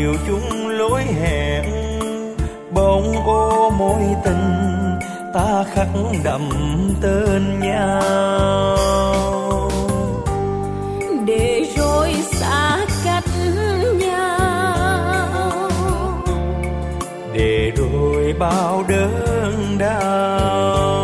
điều chung lối hẹn, bông ô mối tình ta khắc đậm tên nhau. Để rồi xa cách nhau, để rồi bao đớn đau.